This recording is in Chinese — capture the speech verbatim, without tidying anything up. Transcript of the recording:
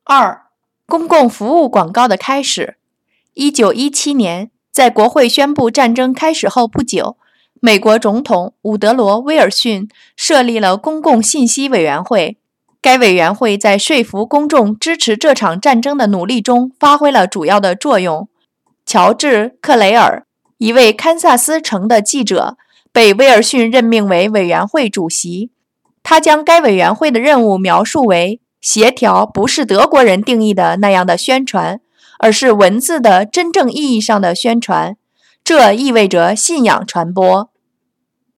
二、公共服务广告的开始。一九一七年，在国会宣布战争开始后不久，美国总统伍德罗·威尔逊设立了公共信息委员会。该委员会在说服公众支持这场战争的努力中发挥了主要的作用。乔治·克雷尔，一位堪萨斯城的记者，被威尔逊任命为委员会主席。他将该委员会的任务描述为协调不是德国人定义的那样的宣传，而是文字的真正意义上的宣传，这意味着信仰传播。